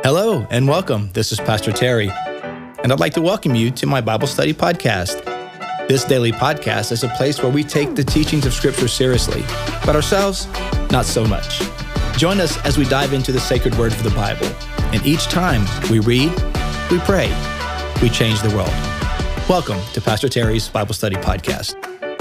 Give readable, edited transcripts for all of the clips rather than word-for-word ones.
Hello and welcome. This is Pastor Terry, and I'd like to welcome you to my Bible study podcast. This daily podcast is a place where we take the teachings of Scripture seriously, but ourselves, not so much. Join us as we dive into the sacred word of the Bible, and each time we read, we pray, we change the world. Welcome to Pastor Terry's Bible Study Podcast.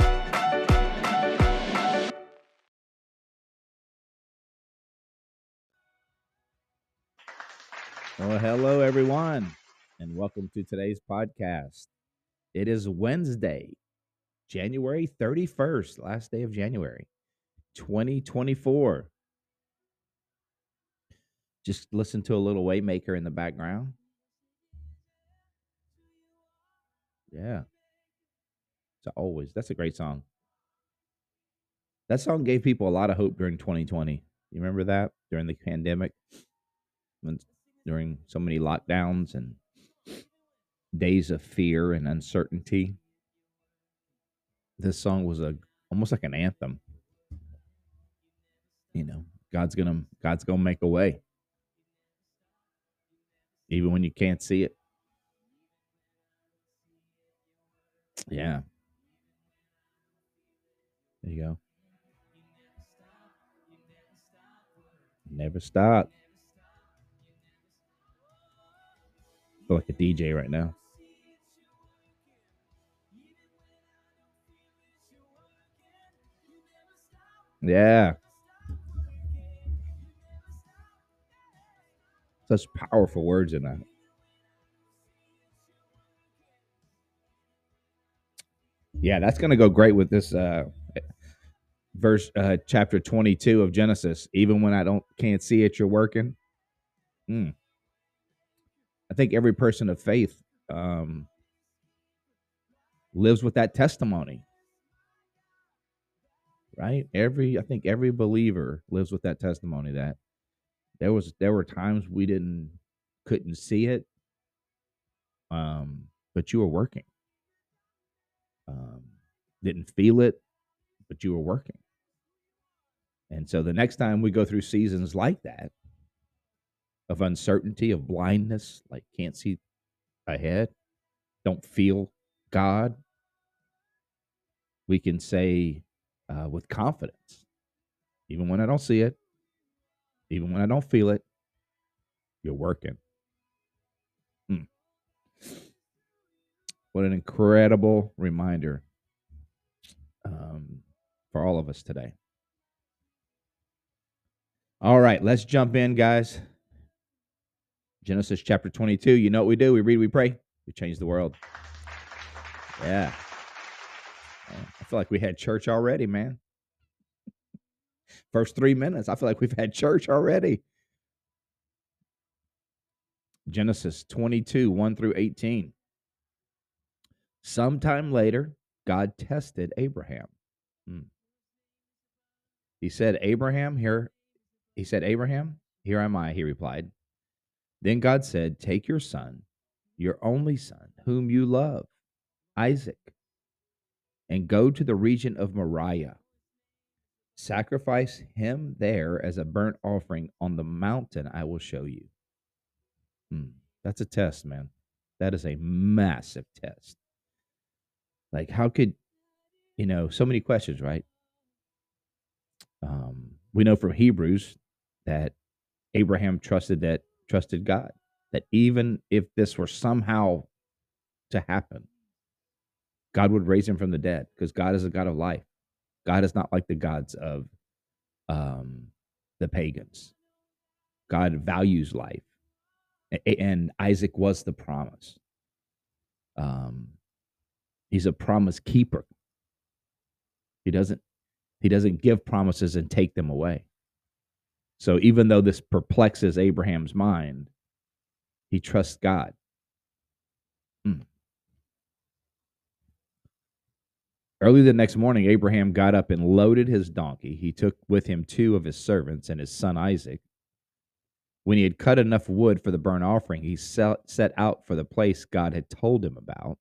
Well, hello, everyone, and welcome to today's podcast. It is Wednesday, January 31st, last day of January, 2024. Just listen to a little Waymaker in the background. Yeah. That's a great song. That song gave people a lot of hope during 2020. You remember that? During the pandemic? During so many lockdowns and days of fear and uncertainty. This song was almost like an anthem. You know, God's gonna make a way, even when you can't see it. Yeah, there you go. Never stop. I feel like a DJ right now. Yeah, such powerful words in that. Yeah, that's gonna go great with this chapter 22 of Genesis. Even when I can't see it, you're working. I think every person of faith lives with that testimony, right? I think every believer lives with that testimony that there were times we couldn't see it, but you were working. Didn't feel it, but you were working. And so the next time we go through seasons like that, of uncertainty, of blindness, like can't see ahead, don't feel God, we can say with confidence, even when I don't see it, even when I don't feel it, you're working. What an incredible reminder for all of us today. All right, let's jump in, guys. Genesis chapter 22. You know what we do? We read, we pray, we change the world. Yeah. I feel like we had church already, man. First 3 minutes, I feel like we've had church already. Genesis 22, 1 through 18. Sometime later, God tested Abraham. He said, Abraham, here am I, he replied. Then God said, take your son, your only son, whom you love, Isaac, and go to the region of Moriah. Sacrifice him there as a burnt offering on the mountain I will show you. That's a test, man. That is a massive test. Like, how could, so many questions, right? We know from Hebrews that Abraham trusted God, that even if this were somehow to happen, God would raise him from the dead, because God is a God of life. God is not like the gods of the pagans. God values life, and Isaac was the promise. He's a promise keeper. He doesn't give promises and take them away. So even though this perplexes Abraham's mind, he trusts God. Early the next morning, Abraham got up and loaded his donkey. He took with him 2 of his servants and his son Isaac. When he had cut enough wood for the burnt offering, he set out for the place God had told him about.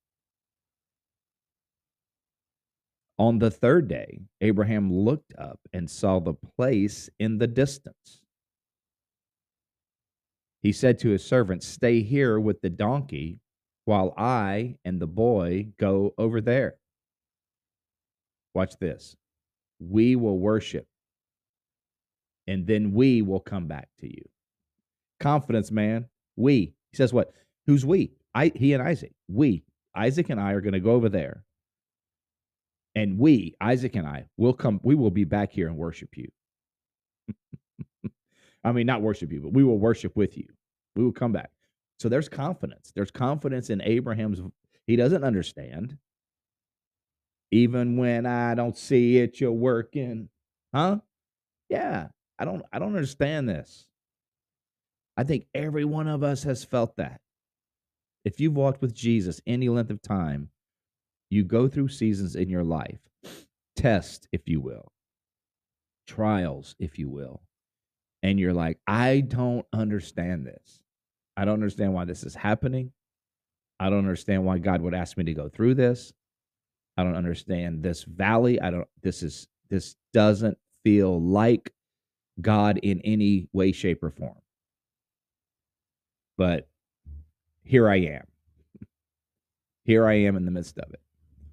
On the 3rd day, Abraham looked up and saw the place in the distance. He said to his servant, "Stay here with the donkey while I and the boy go over there." Watch this. "We will worship, and then we will come back to you." Confidence, man. We. He says what? Who's we? He and Isaac. We. Isaac and I are going to go over there. And we, Isaac and I, will come. We will be back here and worship you. I mean, not worship you, but we will worship with you. We will come back. So there's confidence. There's confidence in Abraham's. He doesn't understand. Even when I don't see it, you're working. Huh? Yeah. I don't understand this. I think every one of us has felt that. If you've walked with Jesus any length of time, you go through seasons in your life, tests, if you will, trials, if you will, and you're like, I don't understand this. I don't understand why this is happening. I don't understand why God would ask me to go through this. I don't understand this valley. This doesn't feel like God in any way, shape, or form. But here I am. Here I am in the midst of it.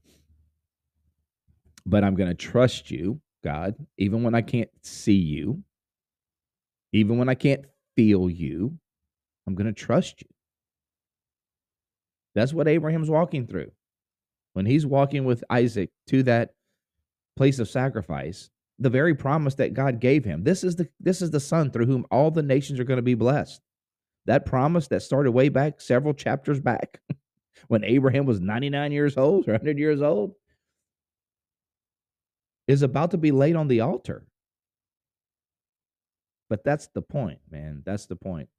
But I'm going to trust you, God, even when I can't see you, even when I can't feel you, I'm going to trust you. That's what Abraham's walking through. When he's walking with Isaac to that place of sacrifice, the very promise that God gave him, this is the son through whom all the nations are going to be blessed. That promise that started way back, several chapters back, when Abraham was 99 years old or 100 years old, is about to be laid on the altar. But that's the point, man. That's the point.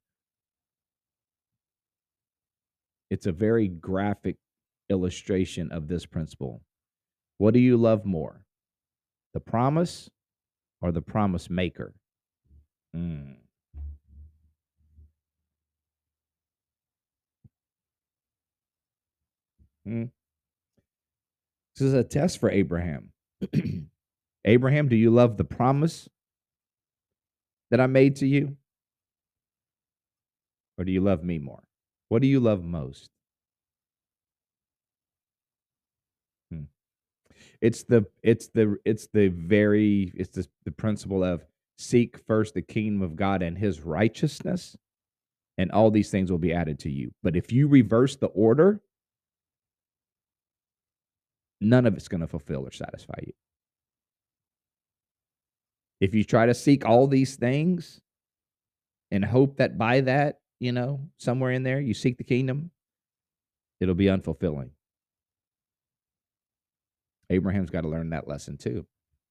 It's a very graphic illustration of this principle. What do you love more, the promise or the promise maker? This is a test for Abraham. Abraham, do you love the promise that I made to you? Or do you love me more? What do you love most? It's the principle of seek first the kingdom of God and his righteousness, and all these things will be added to you. But if you reverse the order, none of it's going to fulfill or satisfy you. If you try to seek all these things and hope that by that, somewhere in there, you seek the kingdom, it'll be unfulfilling. Abraham's got to learn that lesson too.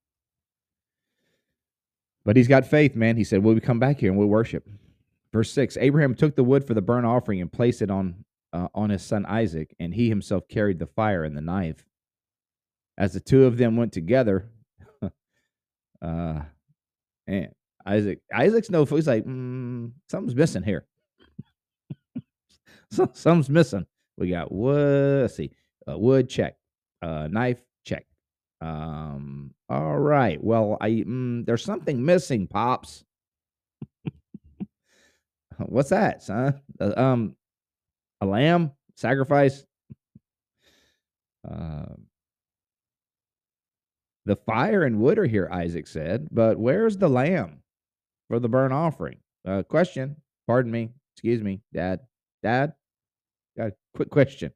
But he's got faith, man. He said, "Will we come back here and we'll worship?" Verse 6, Abraham took the wood for the burnt offering and placed it on his son Isaac, and he himself carried the fire and the knife. As the two of them went together, and Isaac's no fool. He's like, something's missing here. Something's missing. We got wood. Let's see, wood check, knife check. All right. Well, there's something missing, Pops. What's that, son? A lamb sacrifice. The fire and wood are here, Isaac said, but where's the lamb for the burnt offering? Question. Pardon me. Excuse me, Dad. Dad? Got a quick question.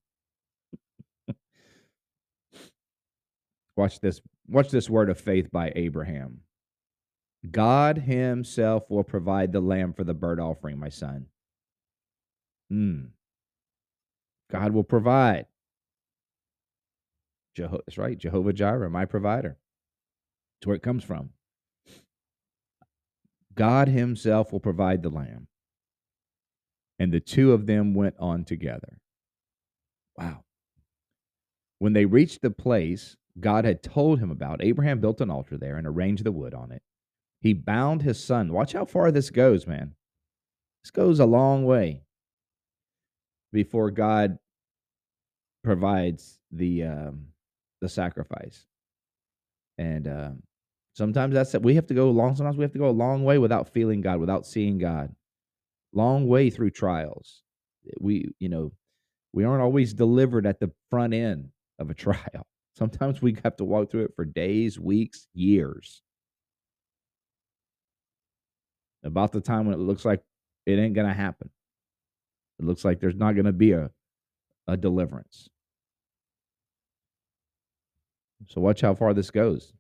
Watch this. Watch this word of faith by Abraham. God himself will provide the lamb for the burnt offering, my son. God will provide. That's right. Jehovah Jireh, my provider. That's where it comes from. God himself will provide the lamb. And the two of them went on together. Wow. When they reached the place God had told him about, Abraham built an altar there and arranged the wood on it. He bound his son. Watch how far this goes, man. This goes a long way before God provides the sacrifice. And sometimes we have to go long. Sometimes we have to go a long way without feeling God, without seeing God. long way through trials. We, we aren't always delivered at the front end of a trial. Sometimes we have to walk through it for days, weeks, years. About the time when it looks like it ain't going to happen. It looks like there's not going to be a deliverance. So watch how far this goes.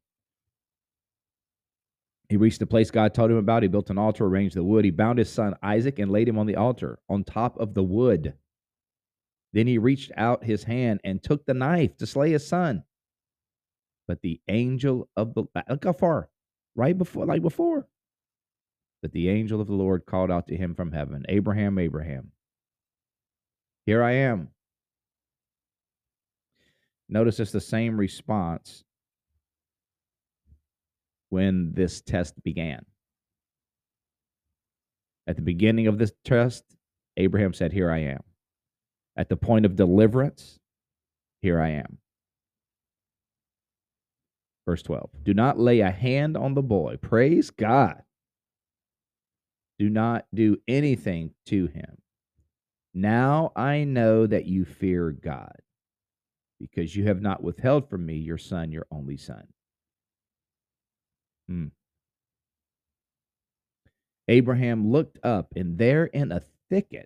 He reached the place God told him about. He built an altar, arranged the wood. He bound his son Isaac and laid him on the altar on top of the wood. Then he reached out his hand and took the knife to slay his son. But the angel of the, look how far, right before, like before. But the angel of the Lord called out to him from heaven, Abraham, Abraham. Here I am. Notice it's the same response when this test began. At the beginning of this test, Abraham said, here I am. At the point of deliverance, here I am. Verse 12, do not lay a hand on the boy. Praise God. Do not do anything to him. Now I know that you fear God, because you have not withheld from me your son, your only son. Abraham looked up, and there in a thicket,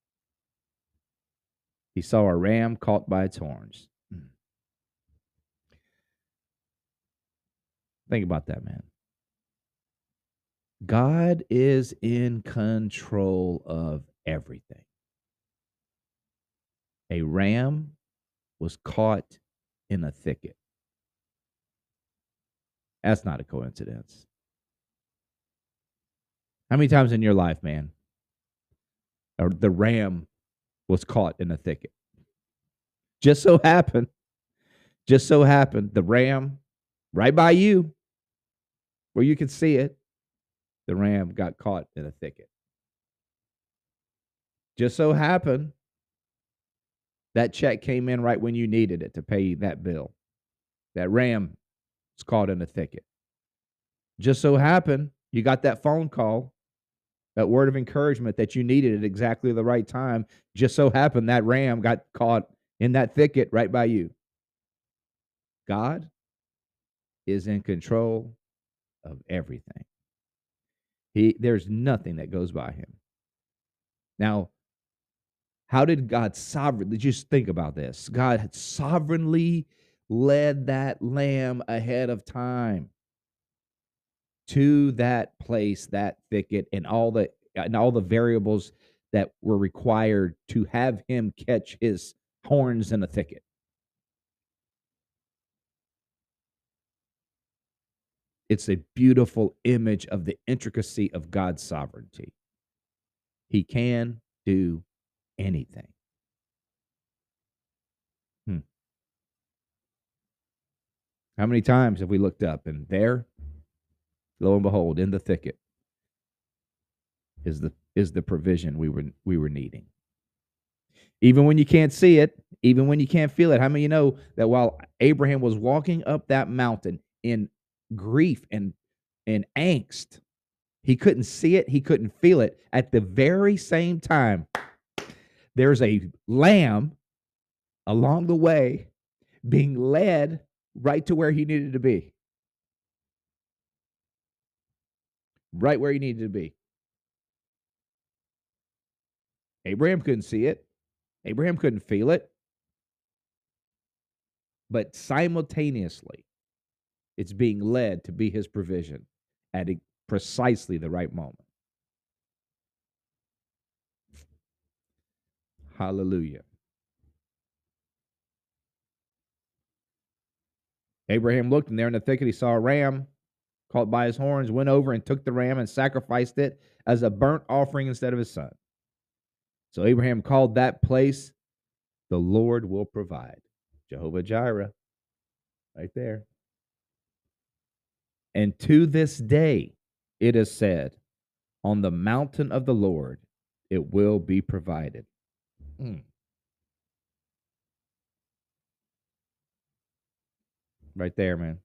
he saw a ram caught by its horns. Think about that, man. God is in control of everything. A ram was caught in a thicket. That's not a coincidence. How many times in your life, man, or the ram was caught in a thicket? Just so happened, the ram right by you, where you could see it, the ram got caught in a thicket. Just so happened, that check came in right when you needed it to pay that bill. That ram was caught in a thicket. Just so happened, you got that phone call, that word of encouragement that you needed at exactly the right time. Just so happened that ram got caught in that thicket right by you. God is in control of everything. There's nothing that goes by him. Now, how did God sovereignly, just think about this. God had sovereignly led that lamb ahead of time to that place, that thicket, and all the variables that were required to have him catch his horns in a thicket. It's a beautiful image of the intricacy of God's sovereignty. He can do anything. How many times have we looked up and there, lo and behold, in the thicket is the provision we were needing. Even when you can't see it, even when you can't feel it. How many of you know that while Abraham was walking up that mountain in grief and angst, he couldn't see it, he couldn't feel it. At the very same time, there's a lamb along the way being led right to where he needed to be. Right where he needed to be. Abraham couldn't see it. Abraham couldn't feel it. But simultaneously, it's being led to be his provision at precisely the right moment. Hallelujah. Abraham looked, and there in the thicket he saw a ram caught by his horns, went over and took the ram and sacrificed it as a burnt offering instead of his son. So Abraham called that place, the Lord will provide. Jehovah Jireh, right there. And to this day, it is said, on the mountain of the Lord, it will be provided. Right there, man.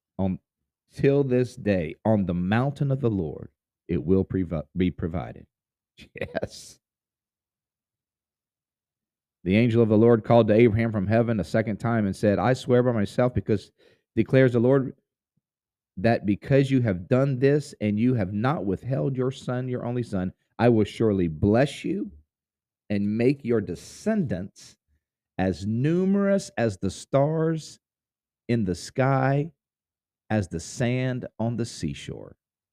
Till this day, on the mountain of the Lord, it will be provided. Yes. The angel of the Lord called to Abraham from heaven a second time and said, I swear by myself, because declares the Lord, that because you have done this and you have not withheld your son, your only son, I will surely bless you and make your descendants as numerous as the stars in the sky, as the sand on the seashore.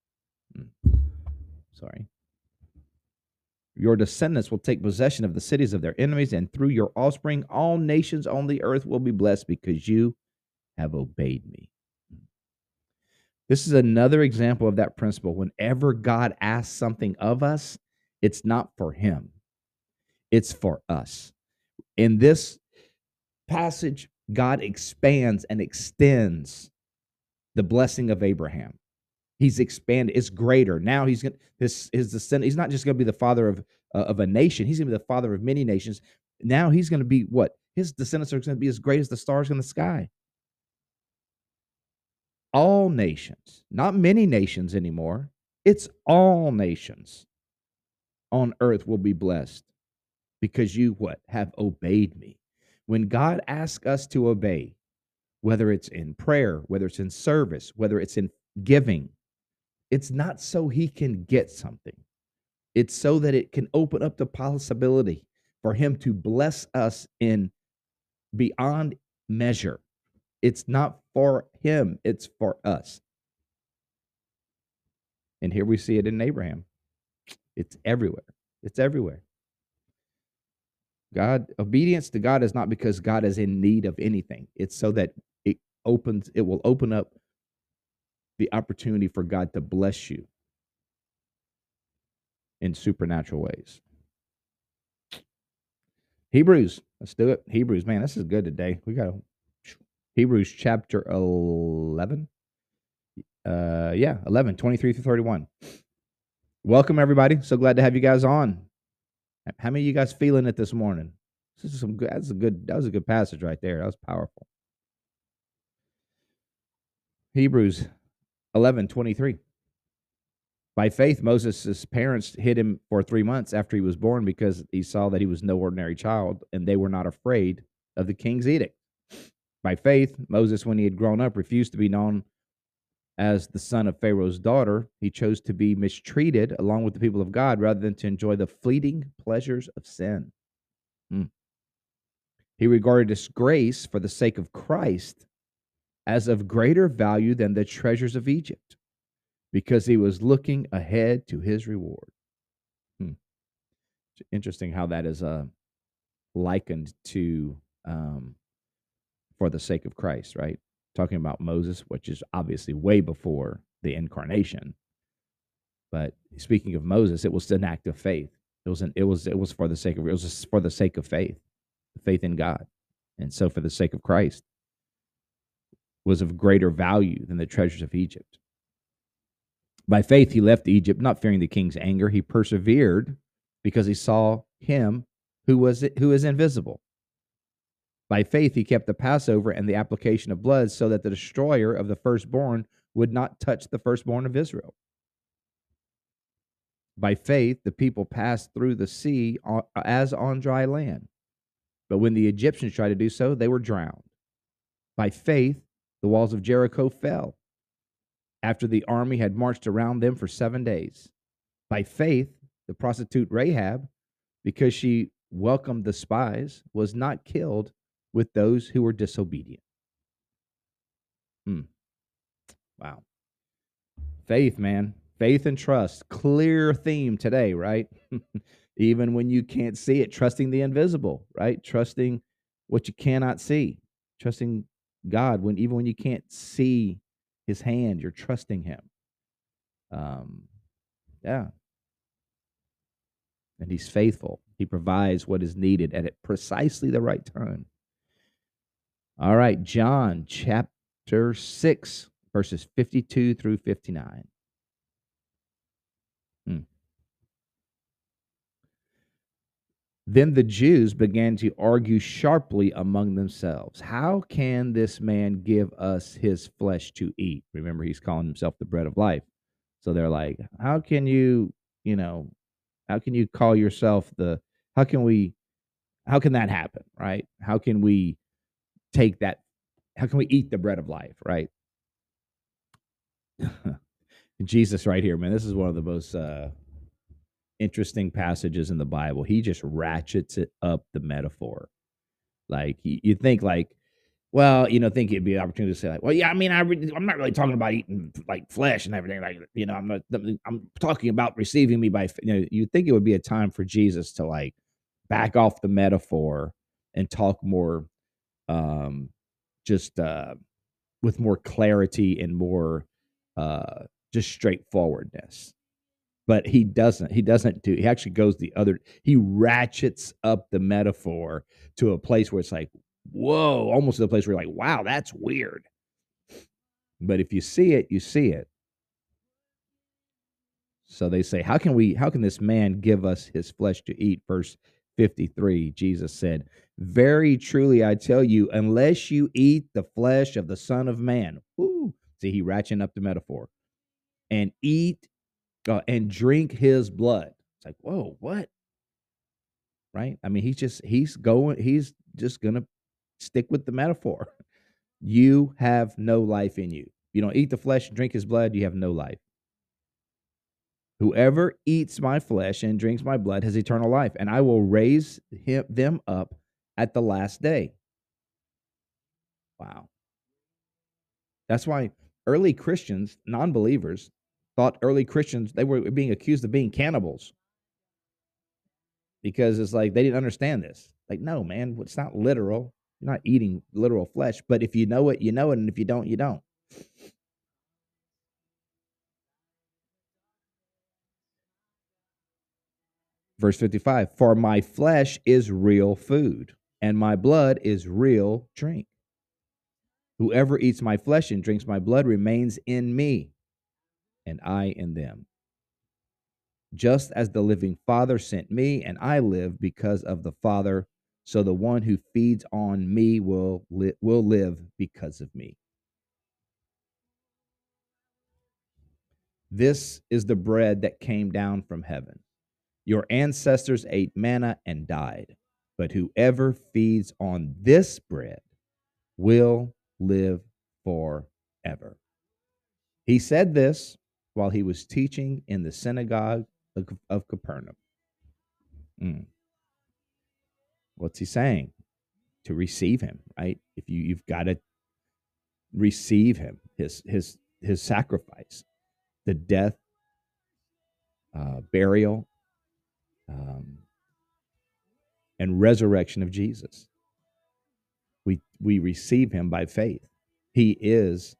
Sorry. Your descendants will take possession of the cities of their enemies, and through your offspring, all nations on the earth will be blessed because you have obeyed me. This is another example of that principle. Whenever God asks something of us, it's not for him, it's for us. In this passage, God expands and extends the blessing of Abraham. He's expanded. It's greater. Now he's going his descendant. He's not just going to be the father of a nation. He's going to be the father of many nations. Now he's going to be what? His descendants are going to be as great as the stars in the sky. All nations, not many nations anymore. It's all nations on earth will be blessed because you what? Have obeyed me. When God asks us to obey, whether it's in prayer, whether it's in service, whether it's in giving, it's not so he can get something. It's so that it can open up the possibility for him to bless us in beyond measure. It's not for him, it's for us. And here we see it in Abraham. It's everywhere. It's everywhere. Obedience to God is not because God is in need of anything. It's so that it will open up the opportunity for God to bless you in supernatural ways. Hebrews, let's do it. Hebrews, man, this is good today. We got Hebrews chapter 11. 11, 23 through 31. Welcome, everybody. So glad to have you guys on. How many of you guys feeling it this morning? This is some good. That was a good passage right there. That was powerful. Hebrews 11, 23. By faith, Moses' parents hid him for 3 months after he was born because he saw that he was no ordinary child, and they were not afraid of the king's edict. By faith, Moses, when he had grown up, refused to be known as the son of Pharaoh's daughter. He chose to be mistreated along with the people of God rather than to enjoy the fleeting pleasures of sin. He regarded disgrace for the sake of Christ as of greater value than the treasures of Egypt, because he was looking ahead to his reward. It's interesting how that is likened to for the sake of Christ, right? Talking about Moses, which is obviously way before the incarnation. But speaking of Moses, it was an act of faith. It was for the sake of faith, faith in God. And so for the sake of Christ was of greater value than the treasures of Egypt. By faith, he left Egypt, not fearing the king's anger. He persevered because he saw him who is invisible. By faith, he kept the Passover and the application of blood so that the destroyer of the firstborn would not touch the firstborn of Israel. By faith, the people passed through the sea as on dry land. But when the Egyptians tried to do so, they were drowned. By faith, the walls of Jericho fell after the army had marched around them for 7 days. By faith, the prostitute Rahab, because she welcomed the spies, was not killed with those who were disobedient. Wow. Faith, man. Faith and trust. Clear theme today, right? Even when you can't see it, trusting the invisible, right? Trusting what you cannot see. Trusting God even when you can't see his hand, you're trusting him. Yeah. And he's faithful. He provides what is needed at precisely the right time. All right, John chapter 6, verses 52 through 59. Then the Jews began to argue sharply among themselves. How can this man give us his flesh to eat? Remember, he's calling himself the bread of life. So they're like, how can you How can you call yourself the how can that happen, right? How can we take that how can we eat the bread of life, right? Jesus right here, man. This is one of the most interesting passages in the Bible. He just ratchets it up the metaphor. Like you think like, well, think it'd be an opportunity to say like, well, yeah, I mean, I'm not really talking about eating like flesh and everything. Like, I'm talking about receiving me by. You think it would be a time for Jesus to like back off the metaphor and talk more, um, just with more clarity and more just straightforwardness. But he doesn't. He doesn't do. He actually goes the other. He ratchets up the metaphor to a place where it's like, whoa, almost to the place where you're like, wow, that's weird. But if you see it, you see it. So they say, how can this man give us his flesh to eat? Verse 53, Jesus said, very truly I tell you, unless you eat the flesh of the Son of Man, see, he ratcheting up the metaphor, and eat and drink his blood. It's like, whoa, what? Right? I mean, he's just gonna stick with the metaphor. You have no life in you. You don't eat the flesh and drink his blood, you have no life. Whoever eats my flesh and drinks my blood has eternal life, and I will raise them up at the last day. Wow. That's why early Christians, non-believers, thought early Christians, they were being accused of being cannibals. Because it's like they didn't understand this. Like, no, man, it's not literal. You're not eating literal flesh. But if you know it, you know it. And if you don't, you don't. Verse 55, for my flesh is real food, and my blood is real drink. Whoever eats my flesh and drinks my blood remains in me, and I in them. Just as the living Father sent me, and I live because of the Father, so the one who feeds on me will live because of me. This is the bread that came down from heaven. Your ancestors ate manna and died, but whoever feeds on this bread will live forever. He said this while he was teaching in the synagogue of Capernaum. What's he saying? To receive him, right? If you've got to receive him, his sacrifice, the death, burial, and resurrection of Jesus. We receive him by faith. He is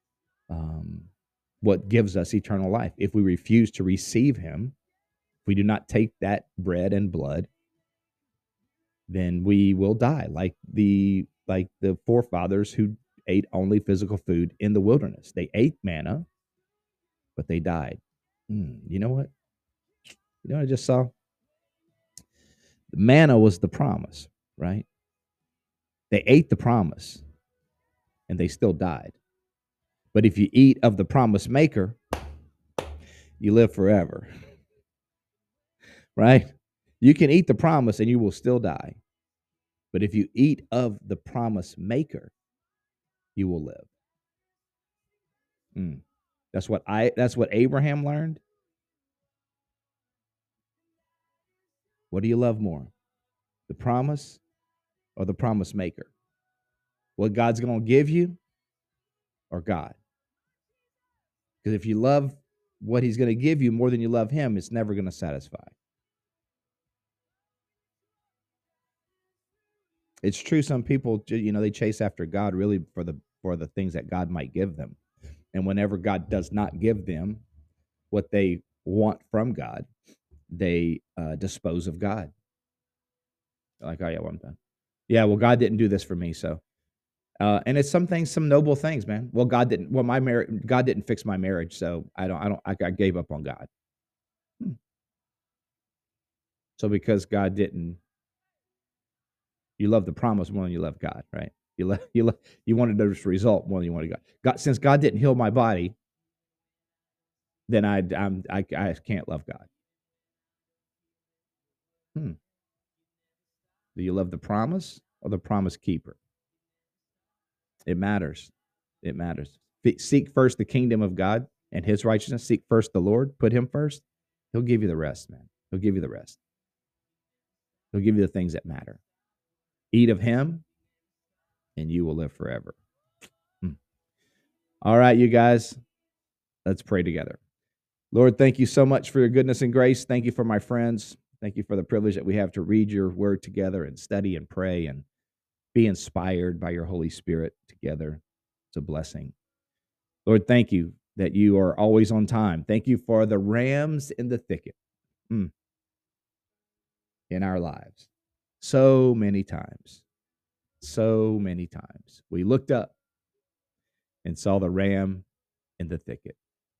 what gives us eternal life. If we refuse to receive him, if we do not take that bread and blood, then we will die like the forefathers who ate only physical food in the wilderness. They ate manna, but they died. You know what? You know what I just saw? The manna was the promise, right? They ate the promise and they still died. But if you eat of the promise maker, you live forever. Right? You can eat the promise and you will still die. But if you eat of the promise maker, you will live. That's what Abraham learned. What do you love more? The promise or the promise maker? What God's going to give you or God? Because if you love what he's going to give you more than you love him, it's never going to satisfy. It's true some people, they chase after God really for the things that God might give them. And whenever God does not give them what they want from God, they dispose of God. They're like, oh yeah, well, I'm done. Yeah, well, God didn't do this for me, so. And it's some noble things, man. Well, God didn't fix my marriage, so I gave up on God. So because God didn't, you love the promise more than you love God, right? You wanted this result more than you wanted God. Since God didn't heal my body, then I can't love God. Do you love the promise or the promise keeper? It matters. It matters. Seek first the kingdom of God and his righteousness. Seek first the Lord. Put him first. He'll give you the rest, man. He'll give you the rest. He'll give you the things that matter. Eat of him, and you will live forever. All right, you guys, let's pray together. Lord, thank you so much for your goodness and grace. Thank you for my friends. Thank you for the privilege that we have to read your word together and study and pray and be inspired by your Holy Spirit together. It's a blessing. Lord, thank you that you are always on time. Thank you for the rams in the thicket in our lives. So many times we looked up and saw the ram in the thicket.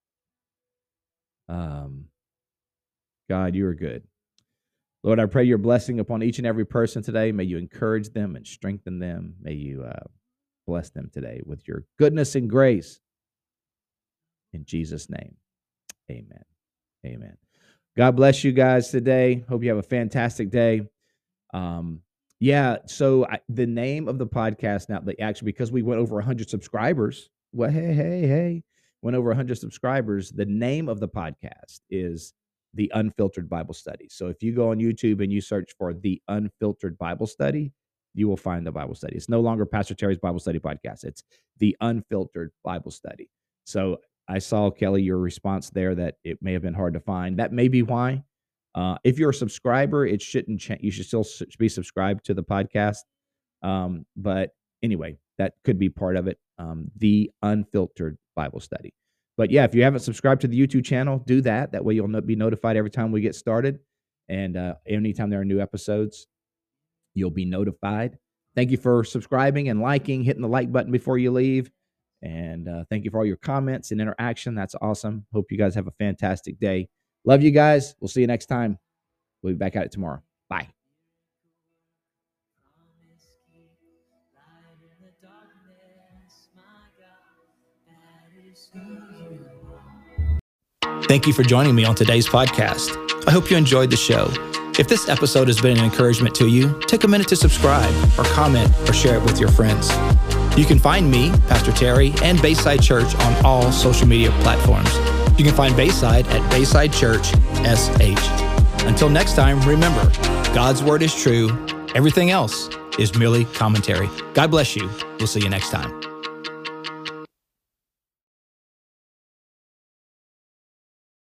God, you are good. Lord, I pray your blessing upon each and every person today. May you encourage them and strengthen them. May you bless them today with your goodness and grace. In Jesus' name, amen. Amen. God bless you guys today. Hope you have a fantastic day. The name of the podcast now, because we went over 100 subscribers. Well, hey, went over 100 subscribers. The name of the podcast is The Unfiltered Bible Study. So if you go on YouTube and you search for The Unfiltered Bible Study, you will find the Bible study. It's no longer Pastor Terry's Bible Study Podcast. It's The Unfiltered Bible Study. So I saw, Kelly, your response there that it may have been hard to find. That may be why. If you're a subscriber, it shouldn't change. You should still be subscribed to the podcast. But anyway, that could be part of it. The Unfiltered Bible Study. But yeah, if you haven't subscribed to the YouTube channel, do that. That way you'll be notified every time we get started. And anytime there are new episodes, you'll be notified. Thank you for subscribing and liking, hitting the like button before you leave. And thank you for all your comments and interaction. That's awesome. Hope you guys have a fantastic day. Love you guys. We'll see you next time. We'll be back at it tomorrow. Bye. Thank you for joining me on today's podcast. I hope you enjoyed the show. If this episode has been an encouragement to you, take a minute to subscribe or comment or share it with your friends. You can find me, Pastor Terry, and Bayside Church on all social media platforms. You can find Bayside at Bayside Church SH. Until next time, remember, God's word is true. Everything else is merely commentary. God bless you. We'll see you next time.